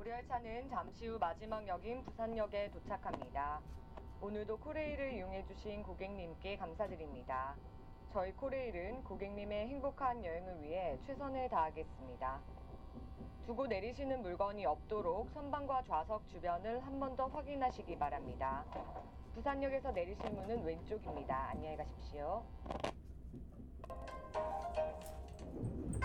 우리 열차는 잠시 후 마지막 역인 부산역에 도착합니다. 오늘도 코레일을 이용해주신 고객님께 감사드립니다. 저희 코레일은 고객님의 행복한 여행을 위해 최선을 다하겠습니다. 두고 내리시는 물건이 없도록 선반과 좌석 주변을 한 번 더 확인하시기 바랍니다. 부산역에서 내리실 문은 왼쪽입니다. 안녕히 가십시오.